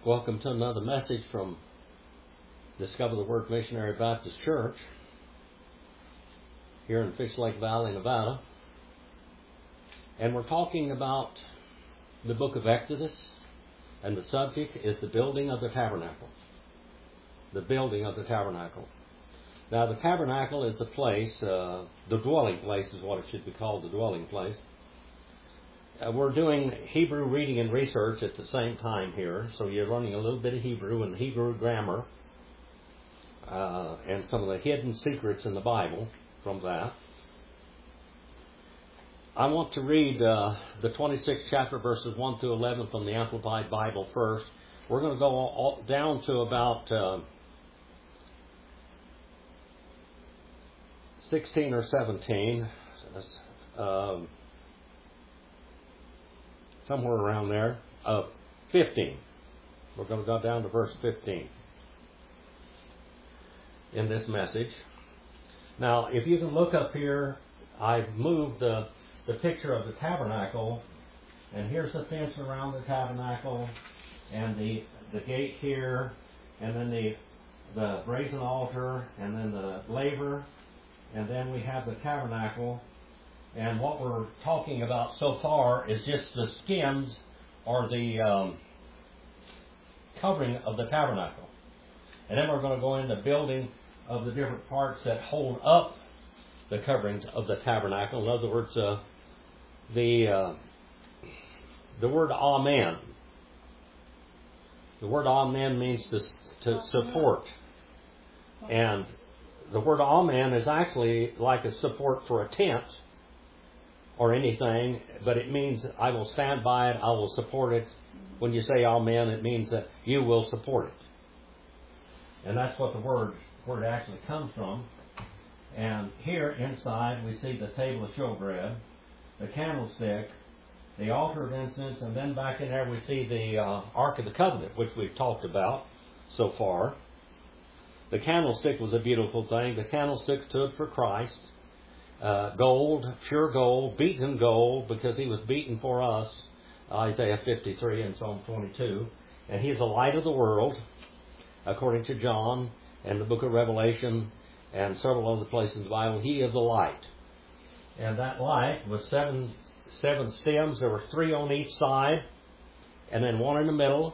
Welcome to another message from Discover the Word Missionary Baptist Church here in Fish Lake Valley, Nevada. And we're talking about the book of Exodus, and the subject is the building of the tabernacle. The building of the tabernacle. Now, the tabernacle is the place, the dwelling place is what it should be called, the dwelling place. We're doing Hebrew reading and research at the same time here, so you're learning a little bit of Hebrew and Hebrew grammar and some of the hidden secrets in the Bible from that. I want to read the 26th chapter, verses 1 through 11 from the Amplified Bible first. We're going to go all down to about 16 or 17. Somewhere around there, 15. We're going to go down to verse 15 in this message. Now, if you can look up here, I've moved the picture of the tabernacle, and here's the fence around the tabernacle, and the gate here, and then the brazen altar, and then the laver, and then we have the tabernacle. And what we're talking about so far is just the skins or the covering of the tabernacle. And then we're going to go into building of the different parts that hold up the coverings of the tabernacle. In other words, the word Amen. The word Amen means to support. And the word Amen is actually like a support for a tent or anything, but it means I will stand by it, I will support it. When you say Amen, it means that you will support it. And that's what the word actually comes from. And here inside we see the table of showbread, the candlestick, the altar of incense, and then back in there we see the Ark of the Covenant, which we've talked about so far. The candlestick was a beautiful thing. The candlestick stood for Christ. Gold, pure gold, beaten gold, because he was beaten for us, Isaiah 53 and Psalm 22. And he is the light of the world, according to John and the book of Revelation and several other places in the Bible. He is the light. And that light was seven stems. There were 3 on each side, and then 1 in the middle.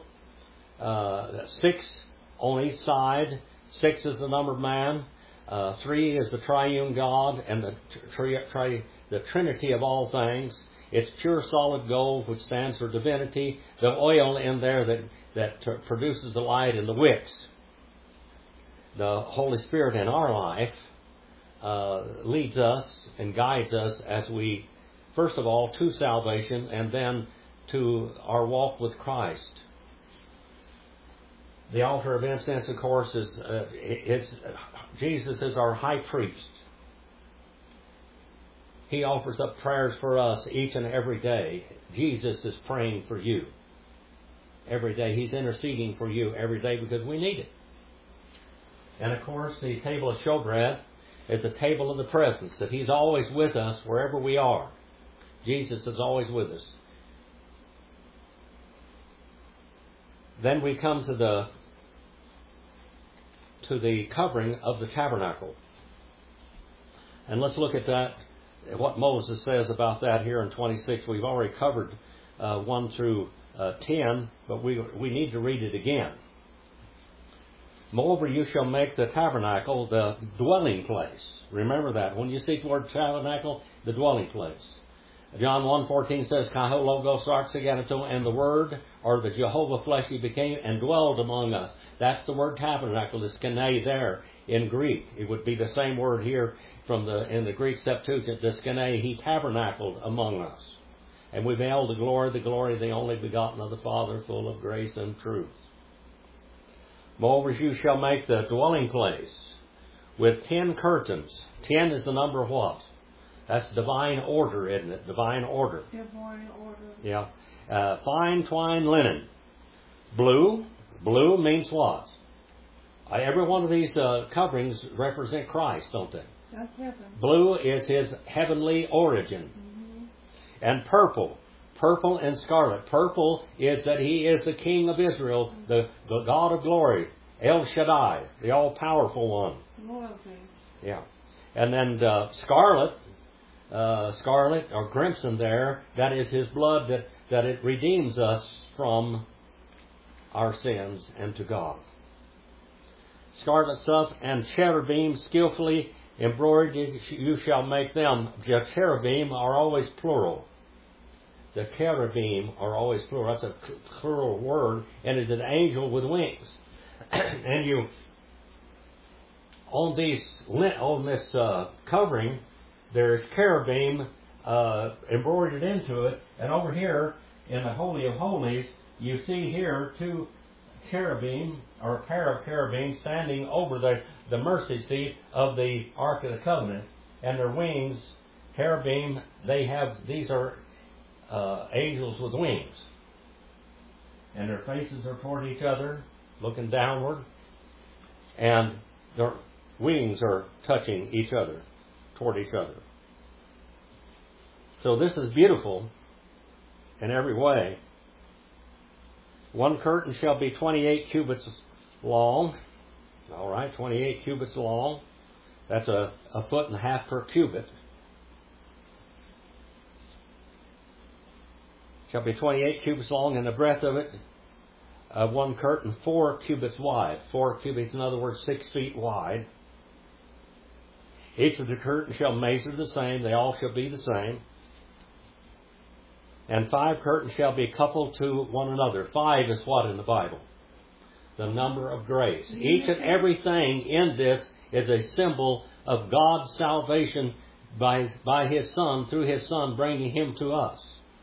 6 on each side. 6 is the number of man. 3 is the triune God and the Trinity of all things. It's pure solid gold, which stands for divinity. The oil in there that produces the light, and the wicks. The Holy Spirit in our life leads us and guides us as we, first of all, to salvation, and then to our walk with Christ. The altar of incense, of course, is Jesus is our high priest. He offers up prayers for us each and every day. Jesus is praying for you every day. He's interceding for you every day because we need it. And of course, the table of showbread is a table of the presence, that He's always with us wherever we are. Jesus is always with us. Then we come to the covering of the tabernacle. And let's look at that, what Moses says about that here in 26. We've already covered 1 through 10, but we need to read it again. Moreover, you shall make the tabernacle the dwelling place. Remember that. When you see the word tabernacle, the dwelling place. John 1:14 says, Kaho logos sarxaganato, and the Word, or the Jehovah fleshly became and dwelled among us. That's the word tabernacle, the skene there in Greek. It would be the same word here in the Greek Septuagint, the skene. He tabernacled among us. And we beheld the glory of the only begotten of the Father, full of grace and truth. Moreover, you shall make the dwelling place with 10 curtains. 10 is the number of what? That's divine order, isn't it? Divine order. Divine order. Yeah. Fine twine linen. Blue. Blue means what? Every one of these coverings represent Christ, don't they? That's heaven. Blue is His heavenly origin. Mm-hmm. And purple. purple and scarlet. Purple is that He is the King of Israel, the God of glory, El Shaddai, the all-powerful one. Yeah. And then scarlet or crimson there, that is His blood that it redeems us from our sins and to God. Scarlet stuff and cherubim skillfully embroidered, you shall make them. The cherubim are always plural. The cherubim are always plural. That's a plural word, and is an angel with wings. And you, on this covering, there's cherubim embroidered into it, and over here in the Holy of Holies, you see here two cherubim, or a pair of cherubim, standing over the mercy seat of the Ark of the Covenant, and their wings, cherubim, these are angels with wings, and their faces are toward each other, looking downward, and their wings are touching each other, toward each other. So this is beautiful in every way. One curtain shall be 28 cubits long. All right, 28 cubits long. That's a foot and a half per cubit. Shall be 28 cubits long, and the breadth of it, one curtain, 4 cubits wide. 4 cubits, in other words, 6 feet wide. Each of the curtains shall measure the same. They all shall be the same. And 5 curtains shall be coupled to one another. 5 is what in the Bible? The number of grace. Each and everything in this is a symbol of God's salvation by His Son, through His Son bringing Him to us.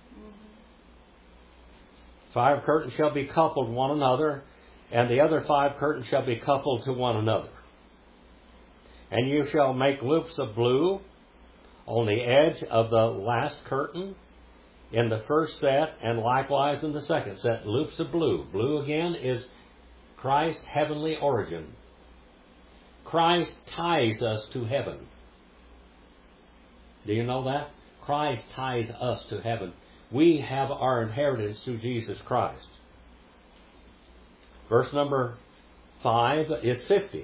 5 curtains shall be coupled one another, and the other 5 curtains shall be coupled to one another. And you shall make loops of blue on the edge of the last curtain in the first set, and likewise in the second set, loops of blue. Blue again is Christ's heavenly origin. Christ ties us to heaven. Do you know that? Christ ties us to heaven. We have our inheritance through Jesus Christ. Verse number 5 is 50.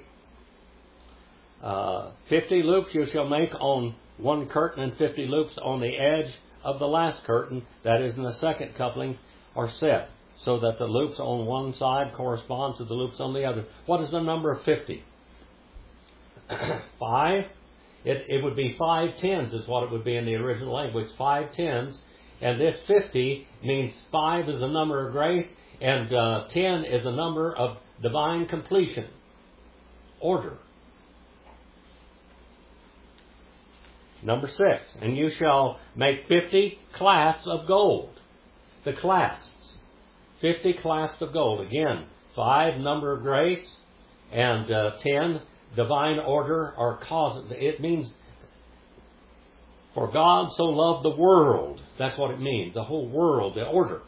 50 loops you shall make on one curtain, and 50 loops on the edge of the last curtain, that is in the second coupling, are set, so that the loops on one side correspond to the loops on the other. What is the number of 50? 5. It would be 5 tens is what it would be in the original language. 5 tens. And this 50 means 5 is a number of grace, and 10 is a number of divine completion, order. Number 6, and you shall make 50 clasps of gold. The clasps. 50 clasps of gold. Again, 5 number of grace, and 10 divine order or cause. It means, for God so loved the world. That's what it means. The whole world, the order.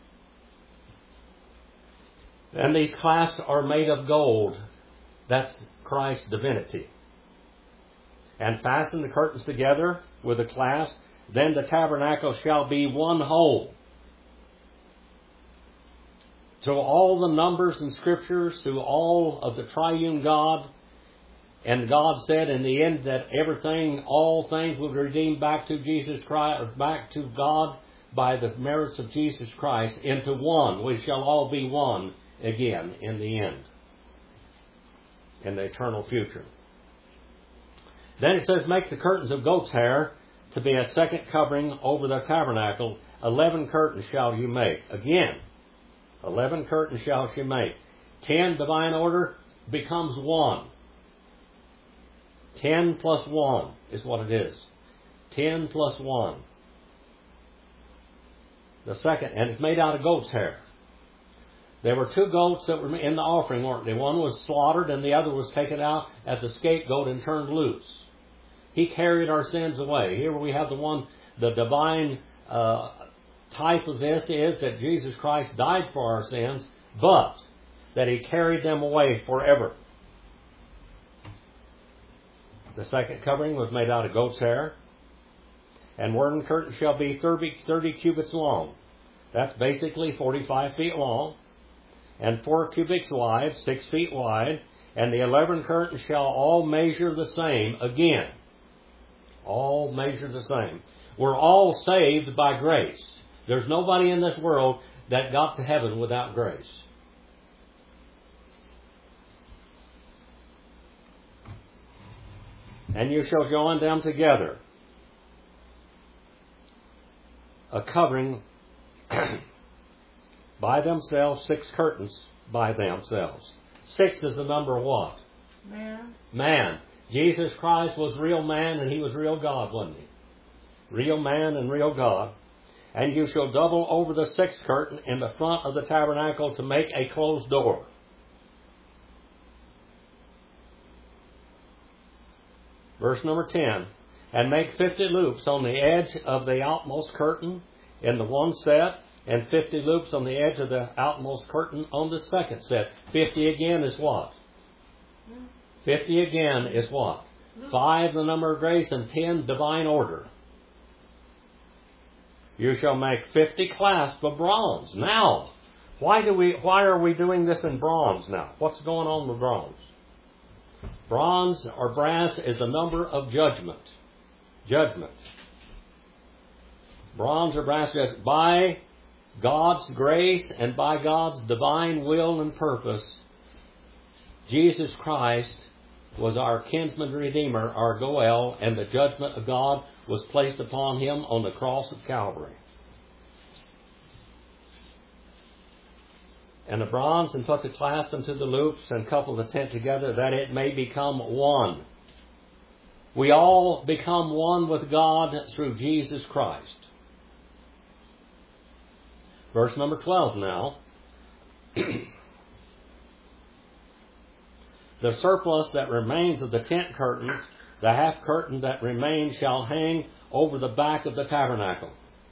And these clasps are made of gold. That's Christ's divinity. And fasten the curtains together with the clasp. Then the tabernacle shall be one whole. So all the numbers and scriptures, through all of the triune God, and God said in the end that everything, all things will be redeemed back to Jesus Christ, or back to God by the merits of Jesus Christ into one. We shall all be one again in the end, in the eternal future. Then it says, make the curtains of goat's hair to be a second covering over the tabernacle. 11 curtains shall you make. Again, 11 curtains shall she make. 10 divine order becomes 1. 10 plus 1 is what it is. 10 plus 1. The second, and it's made out of goat's hair. There were 2 goats that were in the offering, weren't they? One was slaughtered and the other was taken out as a scapegoat and turned loose. He carried our sins away. Here we have the divine type of this is that Jesus Christ died for our sins, but that He carried them away forever. The second covering was made out of goat's hair, and one curtain shall be 30 cubits long. That's basically 45 feet long, and 4 cubits wide, 6 feet wide, and the 11 curtains shall all measure the same. Again, all measure the same. We're all saved by grace. There's nobody in this world that got to heaven without grace. And you shall join them together, a covering by themselves, 6 curtains by themselves. 6 is the number of what? Man. Jesus Christ was real man and He was real God, wasn't He? Real man and real God. And you shall double over the 6th curtain in the front of the tabernacle to make a closed door. Verse number 10. And make 50 loops on the edge of the outmost curtain in the one set, and 50 loops on the edge of the outmost curtain on the second set. 50 again is what? 50 again is what? 5 the number of grace, and 10 divine order. You shall make 50 clasps of bronze. Now, why are we doing this in bronze now? What's going on with bronze? Bronze or brass is a number of judgment. Judgment. Bronze or brass judgment. By God's grace and by God's divine will and purpose, Jesus Christ was our kinsman redeemer, our Goel, and the judgment of God was placed upon Him on the cross of Calvary. And the bronze, and put the clasp into the loops, and couple the tent together, that it may become one. We all become one with God through Jesus Christ. Verse number 12 now. The surplus that remains of the tent curtain, the half curtain that remains, shall hang over the back of the tabernacle.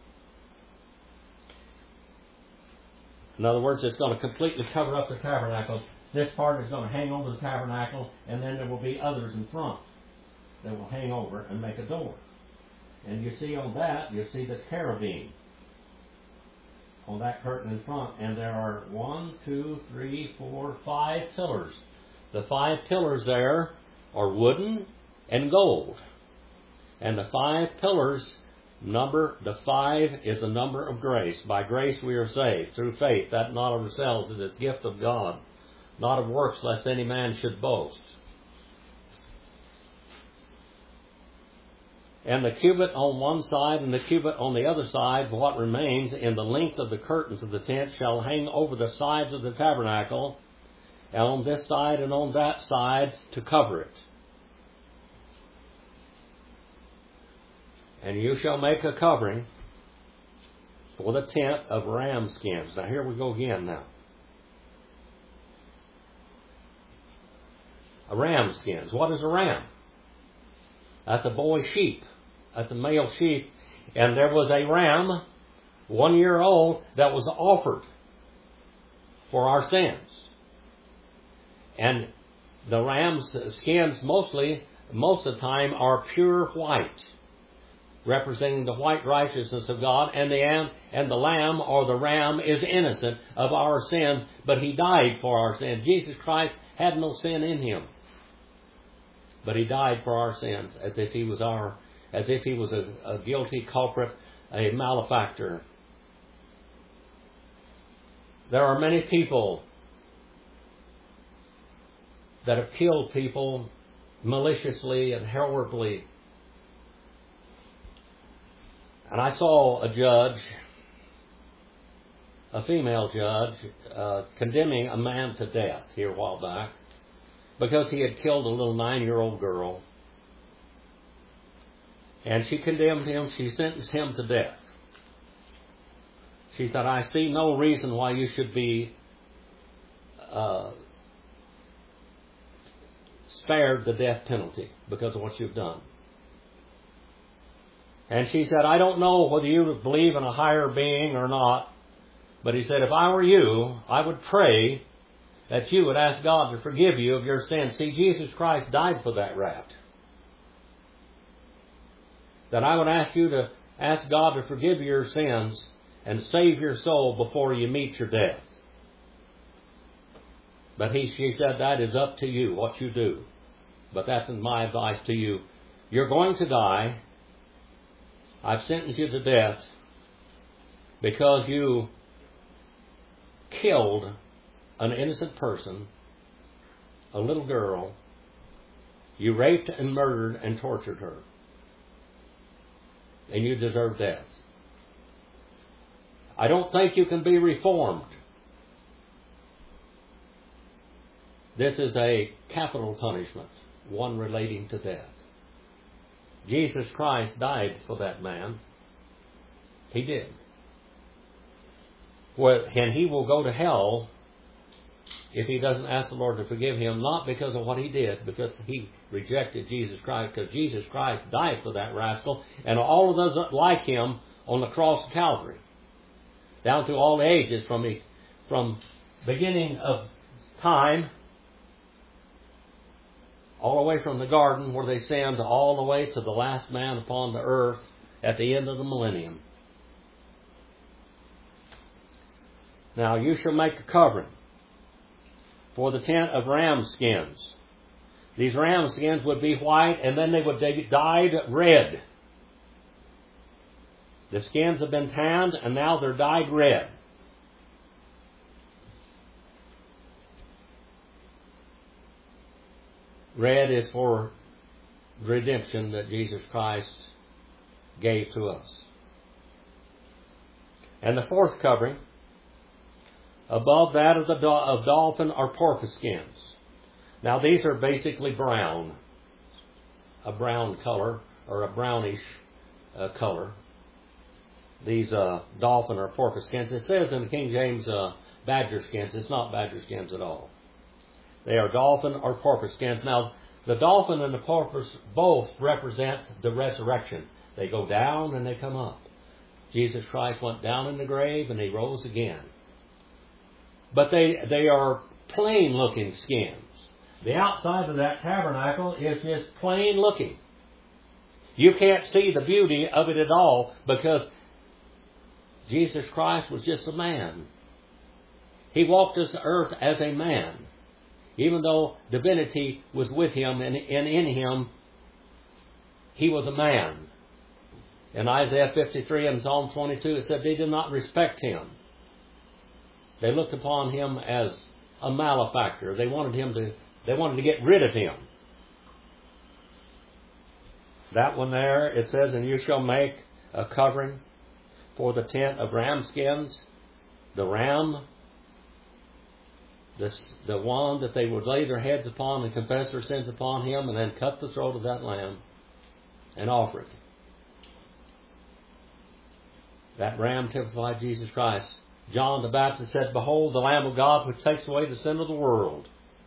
In other words, it's going to completely cover up the tabernacle. This part is going to hang over the tabernacle, and then there will be others in front that will hang over and make a door. And you see on that, you see the cherubim on that curtain in front. And there are 1, 2, 3, 4, 5 pillars. The 5 pillars there are wooden and gold. And the 5 pillars number, the 5 is the number of grace. By grace we are saved through faith, that not of ourselves, it is gift of God, not of works, lest any man should boast. And the cubit on one side and the cubit on the other side, what remains in the length of the curtains of the tent, shall hang over the sides of the tabernacle, and on this side and on that side to cover it. And you shall make a covering for the tent of ram skins. Now here we go again now. A ram skins. What is a ram? That's a boy sheep. That's a male sheep. And there was a ram, 1 year old, that was offered for our sins. And the ram's skins most of the time are pure white, representing the white righteousness of God, and the lamb or the ram is innocent of our sins, but He died for our sins. Jesus Christ had no sin in Him, but He died for our sins, as if He was a guilty culprit, a malefactor. There are many people that have killed people maliciously and horribly. And I saw a judge, a female judge, condemning a man to death here a while back because he had killed a little 9-year-old girl. And she condemned him, she sentenced him to death. She said, I see no reason why you should be spared the death penalty because of what you've done. And she said, I don't know whether you believe in a higher being or not, but he said, if I were you, I would pray that you would ask God to forgive you of your sins. See, Jesus Christ died for that rat. That I would ask you to ask God to forgive your sins and save your soul before you meet your death. But she said, that is up to you, what you do. But that's my advice to you. You're going to die. I've sentenced you to death because you killed an innocent person, a little girl. You raped and murdered and tortured her. And you deserve death. I don't think you can be reformed. This is a capital punishment, one relating to death. Jesus Christ died for that man. He did. Well, and he will go to hell if he doesn't ask the Lord to forgive him, not because of what he did, because he rejected Jesus Christ, because Jesus Christ died for that rascal, and all of those like him on the cross of Calvary, down through all the ages, from beginning of time, all the way from the garden where they sinned, all the way to the last man upon the earth at the end of the millennium. Now you shall make a covering for the tent of ram skins. These ram skins would be white, and then they would be dyed red. The skins have been tanned, and now they're dyed red. Red is for redemption that Jesus Christ gave to us. And the fourth covering, above that of dolphin or porpoise skins. Now these are basically brown, a brown color or a brownish color. These dolphin or porpoise skins. It says in the King James badger skins. It's not badger skins at all. They are dolphin or porpoise skins. Now the dolphin and the porpoise both represent the resurrection. They go down and they come up. Jesus Christ went down in the grave and he rose again. But they are plain looking skins. The outside of that tabernacle is just plain looking. You can't see the beauty of it at all because Jesus Christ was just a man. He walked this earth as a man. Even though divinity was with him and in him, he was a man. In Isaiah 53 and Psalm 22 it said they did not respect him. They looked upon him as a malefactor. They wanted to get rid of him. That one there, it says, and you shall make a covering for the tent of ram skins. The ram, the one that they would lay their heads upon and confess their sins upon him and then cut the throat of that lamb and offer it. That ram typified Jesus Christ. John the Baptist said, behold, the Lamb of God which takes away the sin of the world.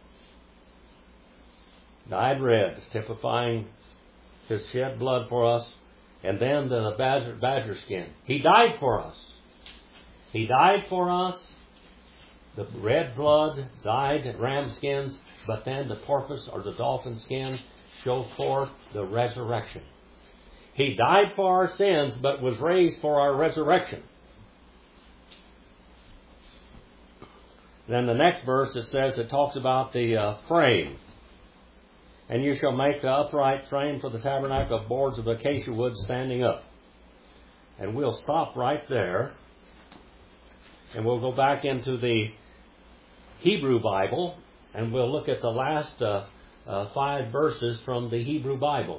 Dyed red, typifying his shed blood for us. And then the badger skin. He died for us. He died for us. The red blood dyed ram skins. But then the porpoise or the dolphin skin show forth the resurrection. He died for our sins, but was raised for our resurrection. Then the next verse it talks about the frame. And you shall make the upright frame for the tabernacle of boards of acacia wood standing up. And we'll stop right there. And we'll go back into the Hebrew Bible. And we'll look at the last 5 verses from the Hebrew Bible.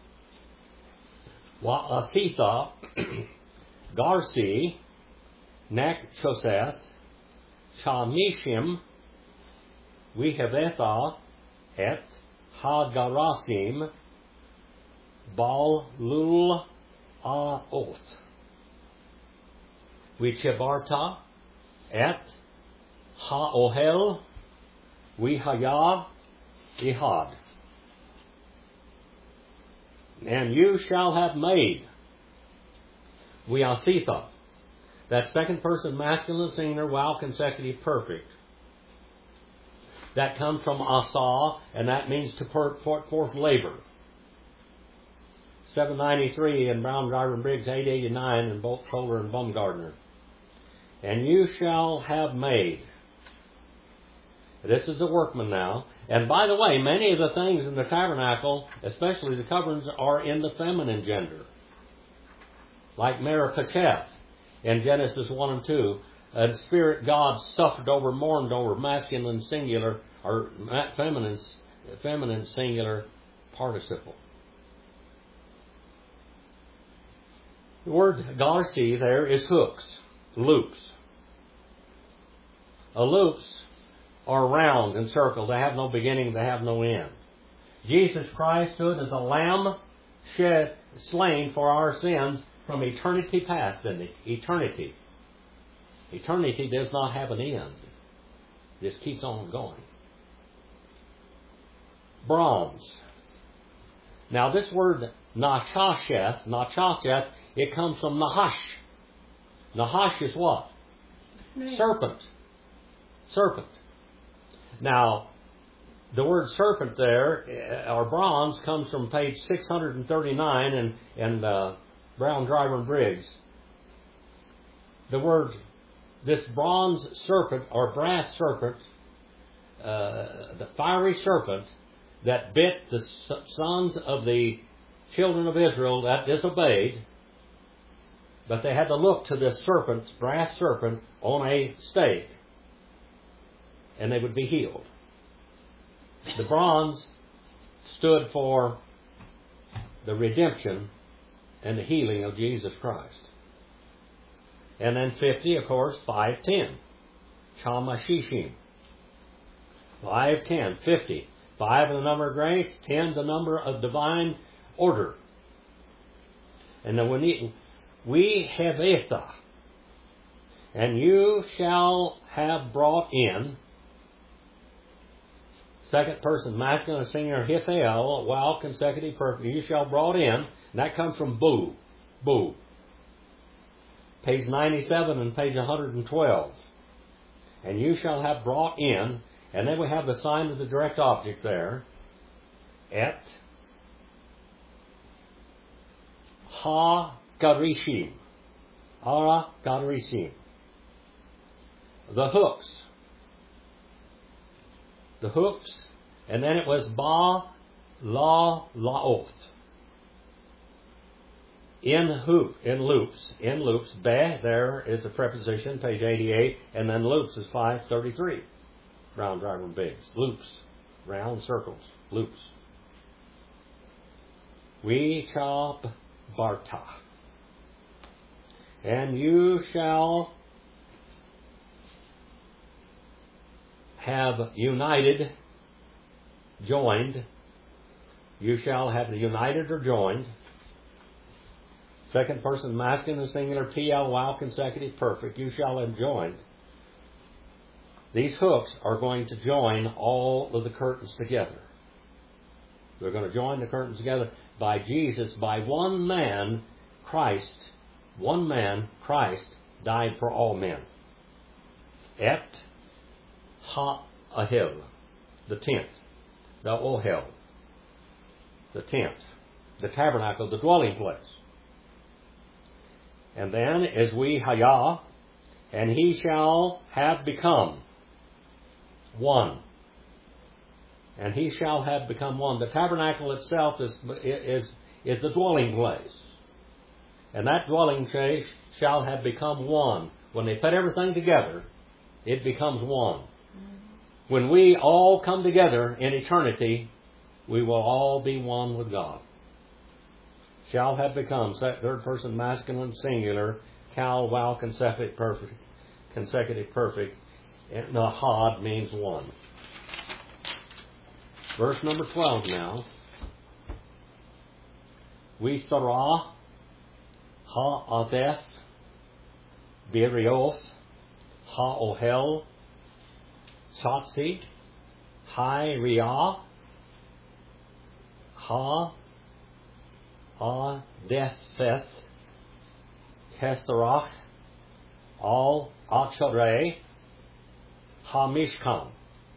Wa'asitha, Garsi, Nek Choseth, Shamishim, Wihavetha, Et Hagarasim, Bal Lul Aoth, Wichebarta, Et Haohel, Wihaya Ihad. And you shall have made Wiasitha. That second person masculine singular, wow, consecutive, perfect. That comes from asa, and that means to put forth labor. 793 in Brown, Driver, and Briggs, 889 in both Kohler and Baumgartner. And you shall have made. This is the workman now. And by the way, many of the things in the tabernacle, especially the coverings, are in the feminine gender. Like Meripacheth in Genesis 1 and 2. The Spirit God suffered over, mourned over, masculine singular, or feminine singular participle. The word garci there is hooks, loops. Loops are round and circled. They have no beginning, they have no end. Jesus Christ stood as a lamb slain for our sins from eternity past, didn't he? Eternity. Eternity does not have an end. It just keeps on going. Bronze. Now this word Nachasheth, it comes from Nahash. Nahash is what? Serpent. Serpent. Now, the word serpent there, or bronze, comes from page 639 in Brown, Driver, and Briggs. The word, this bronze serpent, or brass serpent, the fiery serpent that bit the sons of the children of Israel that disobeyed, but they had to look to this serpent, brass serpent, on a stake, and they would be healed. The bronze stood for the redemption and the healing of Jesus Christ. And then 50, of course, 5:10. Chamashishim. 5:10, 50. 5 the number of grace, 10 the number of divine order. And then we have Etha. And you shall have brought in, second person masculine singular, Hiphael, while consecutive perfect, you shall brought in, and that comes from boo. Boo. Page 97 and page 112. And you shall have brought in, and then we have the sign of the direct object there, et ha-garishim. Ara garishim. The hooks. The hooks, and then it was ba-la-laoth. In loops. Be, there is a preposition, page 88, and then loops is 533. Round, Driver, and Biggs. Loops. Round circles. Loops. We chop barta. And you shall have united, joined. You shall have the united or joined. Second person masculine and singular, PL, while consecutive perfect. You shall have joined. These hooks are going to join all of the curtains together. They're going to join the curtains together by Jesus, by one man, Christ. One man, Christ, died for all men. Et ha-ahil, the tent, the ohel, the tent, the tabernacle, the dwelling place. And then is we haya, and he shall have become one. And he shall have become one. The tabernacle itself is the dwelling place. And that dwelling place shall have become one. When they put everything together, it becomes one. When we all come together in eternity, we will all be one with God. Shall have become, third person masculine singular, kal, wow, consecutive perfect. And nahad means one. Verse number 12 now. We sarah ha-adeth birioth ha-ohel Satsi, Hi Riyah, Ha Adefeth, Tesarach, Al Acharei, Ha Mishkan.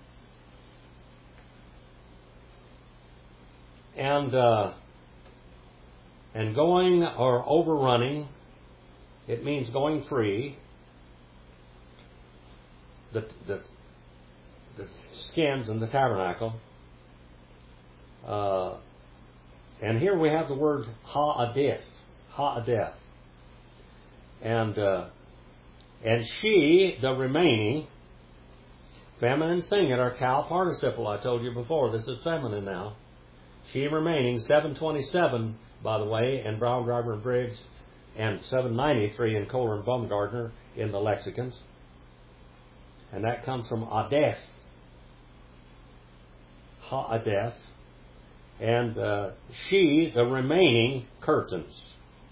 And going or overrunning, it means going free. the skins in the tabernacle. And here we have the word ha'adeth. Ha'adeth. And she, the remaining, feminine singular, cow participle, I told you before, this is feminine now. She remaining, 727, by the way, in Brown, Garber, and Briggs, and 793 in Kohler and Baumgartner in the lexicons. And that comes from adeth. Ha'adeth. And she, the remaining curtains.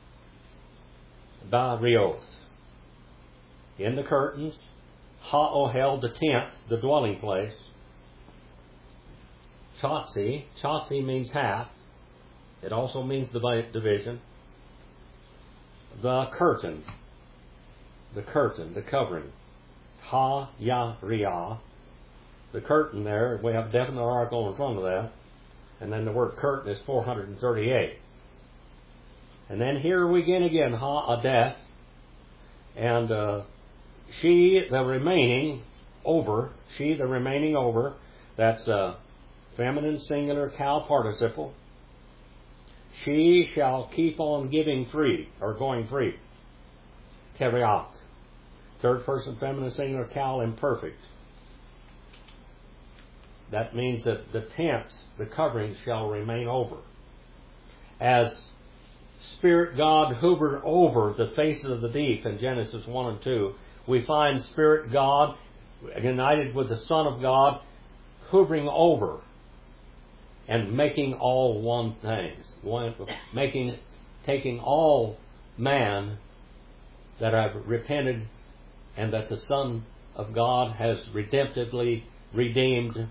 Ba'rioth. In the curtains. Ha'ohel, the tent, the dwelling place. Chatzi. Chatzi means half. It also means division. The curtain. The curtain, the covering. Ha-ya-riyah. The curtain there, we have a definite article in front of that. And then the word curtain is 438. And then here we again, ha'adeth. And she, the remaining over. She, the remaining over. That's feminine singular cow participle. She shall keep on giving free, or going free. Teriach. Third person feminine singular cow imperfect. That means that the tent, the covering, shall remain over. As Spirit God hovered over the faces of the deep in Genesis 1 and 2, we find Spirit God united with the Son of God hovering over and making all one thing. Taking all man that have repented and that the Son of God has redemptively redeemed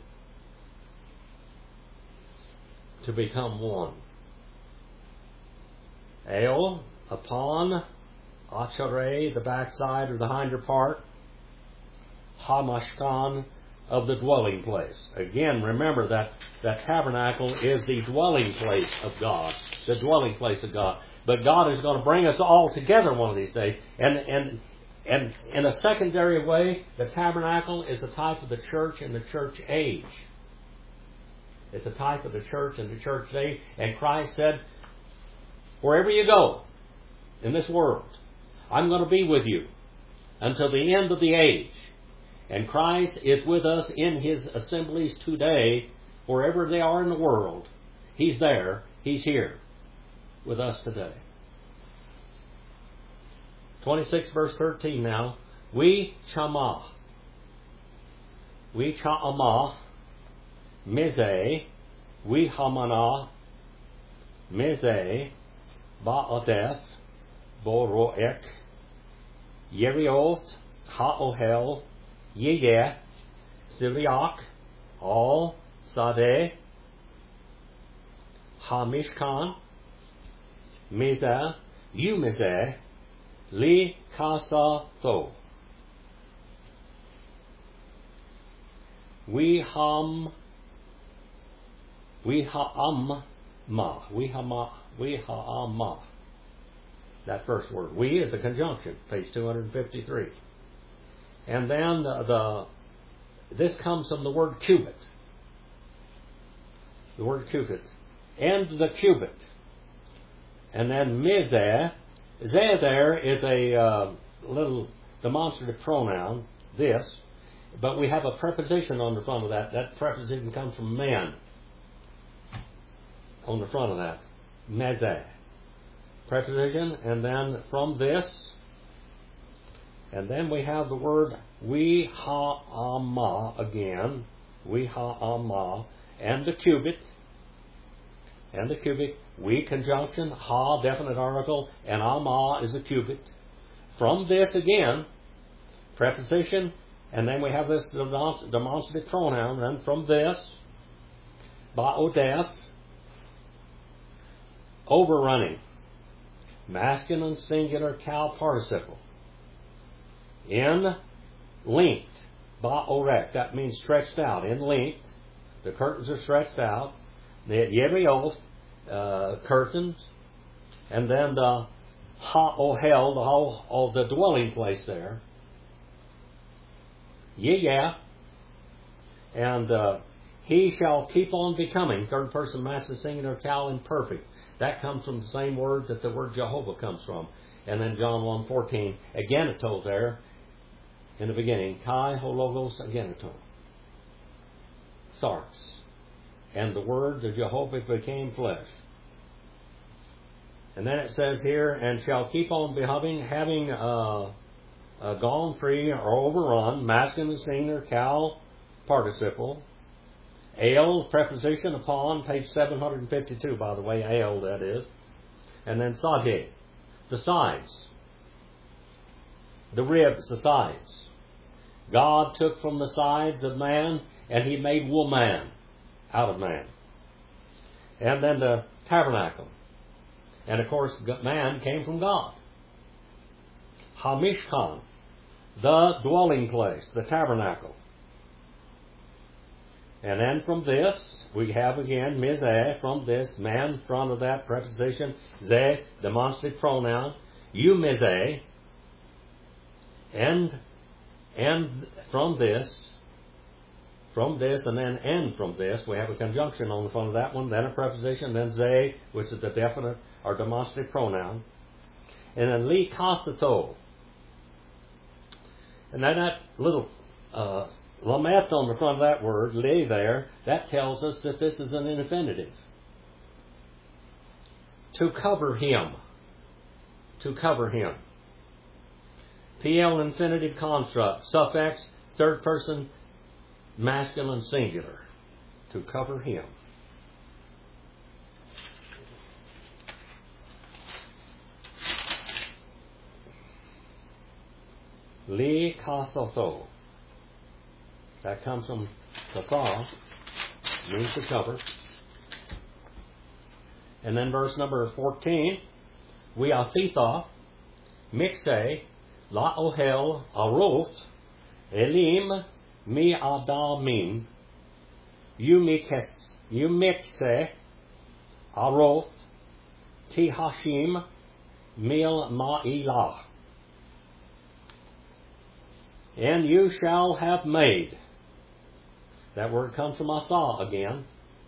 to become one. El, upon, Acharei, the backside or the hinder part, Hamashkan, of the dwelling place. Again, remember that tabernacle is the dwelling place of God. The dwelling place of God. But God is going to bring us all together one of these days. And in a secondary way, the tabernacle is a type of the church in the church age. It's a type of the church in the church age. And Christ said, wherever you go in this world, I'm going to be with you until the end of the age. And Christ is with us in His assemblies today, wherever they are in the world. He's there. He's here with us today. 26 verse 13 now. We chama. We cha'ama. Mizeh. We hamana. Mizeh. Ba'adeth. Boroek. Yerioth. Ha'ohel. Yeh, Siliach, Al, Sadeh, Hamishkan, Mizeh, Umizeh, Li Kasa Tho. We ha'amma. That first word. We is a conjunction, page 253. And then this comes from the word cubit. The word cubit. And the cubit. And then mizeh. Zeh there is a little demonstrative pronoun, this. But we have a preposition on the front of that. That preposition comes from men. On the front of that. Mezeh. Preposition. And then from this. And then we have the word we ha'ama again. We ha'ama. And the cubit. And the cubit. We conjunction. Ha, definite article. And ama is a cubit. From this again. Preposition. And then we have this demonstrative pronoun. And from this. Ba'odeth. Overrunning. Masculine singular cow participle. In length, ba'orek, that means stretched out. In length, the curtains are stretched out. The yerioth, curtains, and then the ha'ohel, the dwelling place there. Yeah. And he shall keep on becoming, third person masculine singular, cal, imperfect. That comes from the same word that the word Jehovah comes from. And then John 1:14, again it told there, in the beginning, Kai hologos ageniton. Sarx. And the word, the Jehovah, became flesh. And then it says here, and shall keep on having gone free or overrun, masculine singular, cal, participle. Ale, preposition upon, page 752, by the way, ale, that is. And then sage, the sides. The ribs, the sides. God took from the sides of man, and He made woman out of man. And then the tabernacle. And of course, man came from God. Hamishkan, the dwelling place, the tabernacle. And then from this, we have again, mizeh, from this, man in front of that preposition, zeh, demonstrative pronoun, you mizeh, and from this, and then and from this, we have a conjunction on the front of that one, then a preposition, then zeh, which is the definite or demonstrative pronoun, and then li kasato. And then that little lamet on the front of that word, li there, that tells us that this is an infinitive. To cover him. To cover him. PL infinitive construct, suffix, third person, masculine singular. To cover him. Li kasato. That comes from kasa, means to cover. And then verse number 14, we asitha, mixe, la ohel, aroth, elim, mi adamim, you mixe, aroth, tihashim, mil ma'ilah. And you shall have made. That word comes from asa again.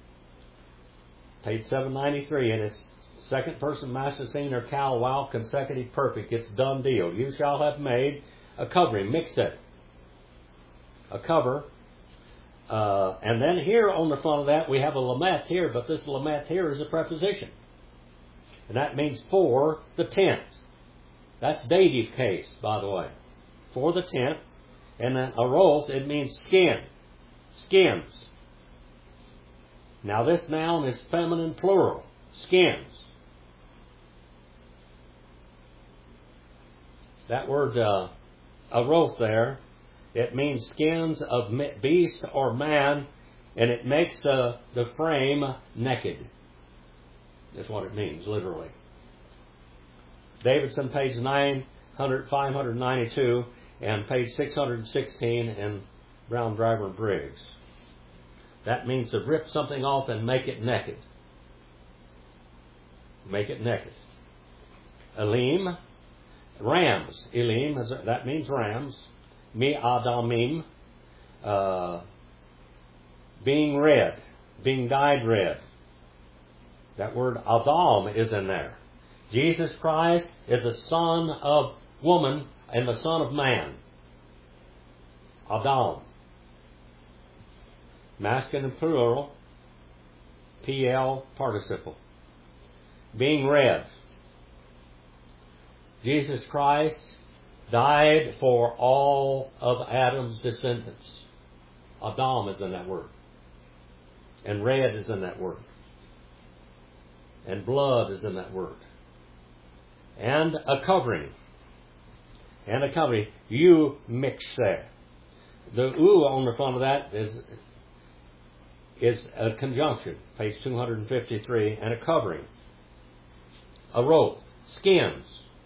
Page 793. And it's second person masculine singular, cal, wow, consecutive perfect. It's done deal. You shall have made a covering. Mix it. A cover. And then here on the front of that we have a lamet here, but this lamet here is a preposition. And that means for the tent. That's dative case, by the way. For the tent. And then aroth, it means skin. Skins. Now this noun is feminine plural. Skins. That word aroth there, it means skins of beast or man, and it makes the frame naked. That's what it means, literally. Davidson, page 592. And page 616 in Brown, Driver, and Briggs. That means to rip something off and make it naked. Make it naked. Elim, rams. Elim, that means rams. Mi adamim, being red, being dyed red. That word Adam is in there. Jesus Christ is the son of woman and the son of man. Adam. Masculine and plural. PL participle. Being red. Jesus Christ died for all of Adam's descendants. Adam is in that word. And red is in that word. And blood is in that word. And a covering. And a covering. You mixe. The u on the front of that is a conjunction. Page 253. And a covering. A rope. Skins.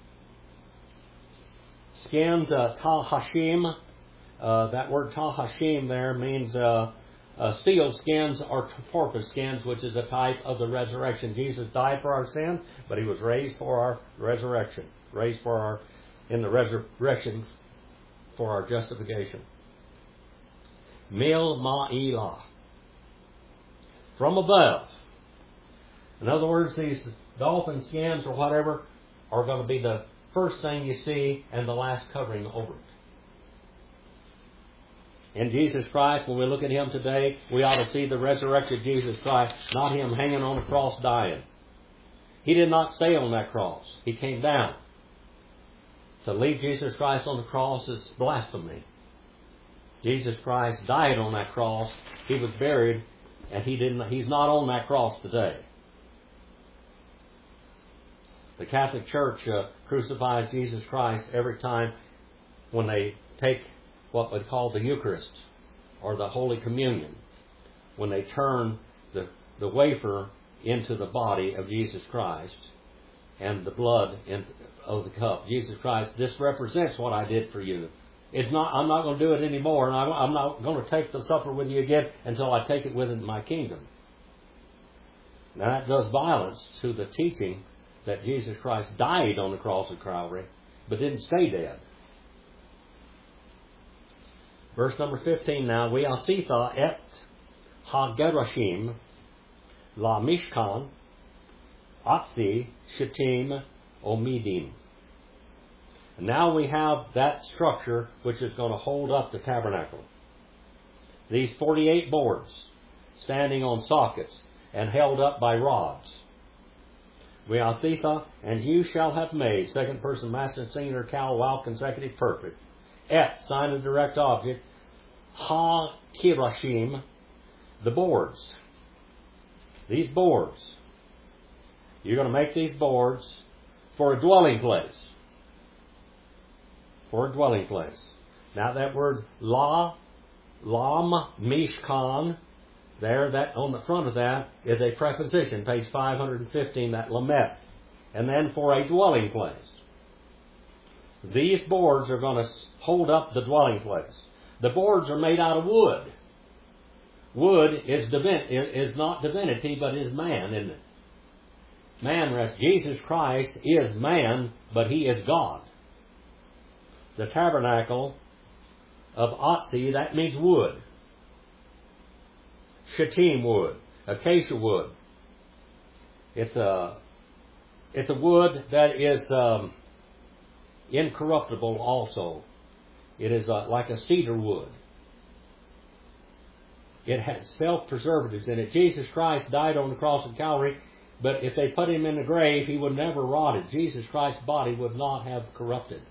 Skins, tahashim. That word tahashim there means seal skins or porpoise skins, which is a type of the resurrection. Jesus died for our sins, but He was raised for our resurrection. Raised in the resurrection for our justification. Milma'ilah. From above. In other words, these dolphin skins or whatever are going to be the first thing you see and the last covering over it. In Jesus Christ, when we look at Him today, we ought to see the resurrected Jesus Christ, not Him hanging on a cross dying. He did not stay on that cross. He came down. To leave Jesus Christ on the cross is blasphemy. Jesus Christ died on that cross. He was buried, and He's not on that cross today. The Catholic Church crucifies Jesus Christ every time when they take what we call the Eucharist or the Holy Communion, when they turn the wafer into the body of Jesus Christ and the blood of the cup. Jesus Christ, this represents what I did for you. I'm not going to do it anymore, and I'm not going to take the supper with you again until I take it within my kingdom. Now that does violence to the teaching that Jesus Christ died on the cross of Calvary, but didn't stay dead. Verse number 15 now, Ve'asitha et ha-gerashim la mishkan atzi shittim omidim. And now we have that structure which is going to hold up the tabernacle. These 48 boards standing on sockets and held up by rods. Ve'asitha, and you shall have made, second person masculine singular cal wow consecutive perfect. Et, sign of direct object, ha-kirashim, the boards. These boards. You're going to make these boards for a dwelling place. For a dwelling place. Now that word lam, mishkan, there, that on the front of that is a preposition, page 515, that lamet. And then for a dwelling place. These boards are going to hold up the dwelling place. The boards are made out of wood. Wood is not divinity, but is man, isn't it? Man rests. Jesus Christ is man, but He is God. The tabernacle of Atzi, that means wood. Shittim wood, acacia wood. It's a wood that is incorruptible also. It is like a cedar wood. It has self-preservatives in it. Jesus Christ died on the cross of Calvary, but if they put Him in the grave, He would never rotted. Jesus Christ's body would not have corrupted.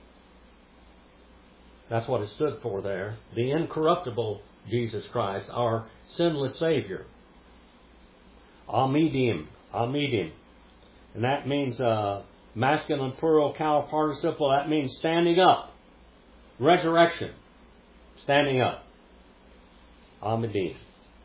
That's what it stood for there. The incorruptible Jesus Christ, our sinless Savior. Amidim. And that means masculine plural cow participle. That means standing up. Resurrection. Standing up. Amidim.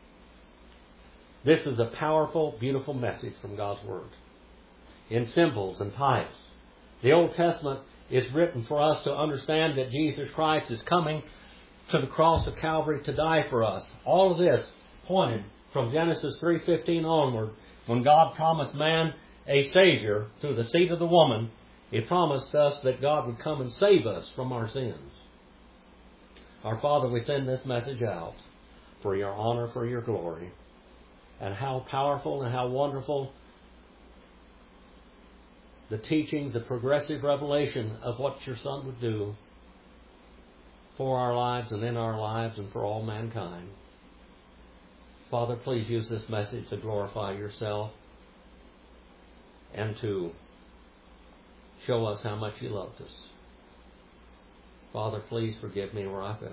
This is a powerful, beautiful message from God's Word. In symbols and types. The Old Testament is written for us to understand that Jesus Christ is coming to the cross of Calvary to die for us. All of this pointed from Genesis 3:15 onward. When God promised man a Savior through the seed of the woman, He promised us that God would come and save us from our sins. Our Father, we send this message out for Your honor, for Your glory. And how powerful and how wonderful the teachings, the progressive revelation of what Your Son would do for our lives and in our lives and for all mankind. Father, please use this message to glorify Yourself and to show us how much You loved us. Father, please forgive me where I fell.